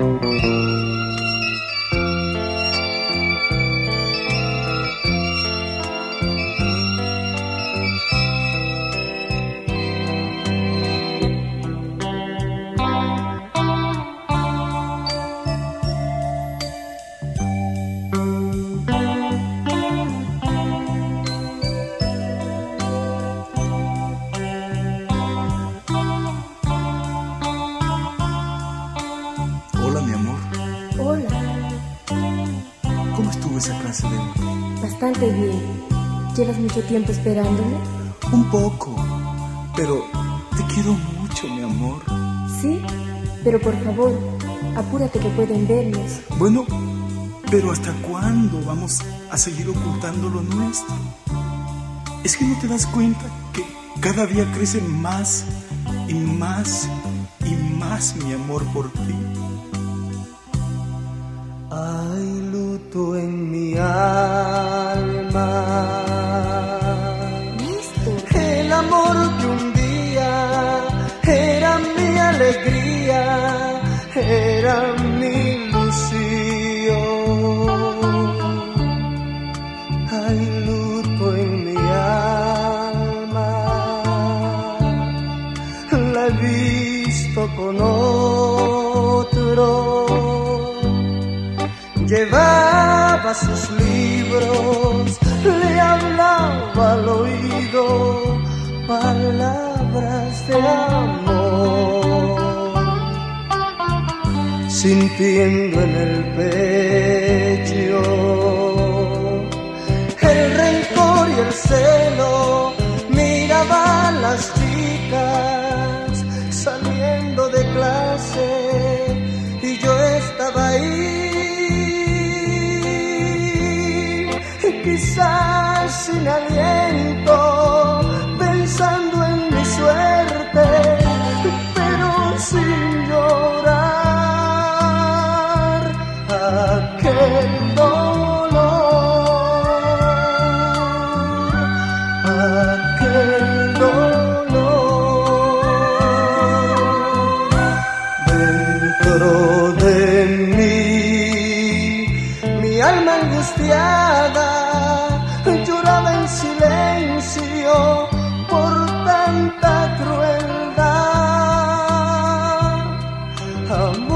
Hola, mi amor. Hola, ¿Cómo estuvo esa clase de hoy? bastante bien. ¿Llevas mucho tiempo esperándome? Un poco, pero te quiero mucho, mi amor. Sí, pero por favor, apúrate que pueden vernos. Bueno, pero ¿hasta cuándo vamos a seguir ocultando lo nuestro? ¿Es que no te das cuenta que cada día crece más y más y más mi amor por ti? Hay luto en mi alma. Néstor, El amor que un día era mi alegría, era mi ilusión. Hay luto en mi alma. La he visto con otro. Llevaba sus libros, le hablaba al oído palabras de amor, sintiendo en el pecho el rencor y el celo. Miraba a las chicas saliendo de clase y yo estaba ahí. Quizás sin aliento, pensando en mi suerte, pero sin llorar aquel dolor, aquel dolor dentro de mí, mi alma angustiada lloraba en silencio por tanta crueldad. Amor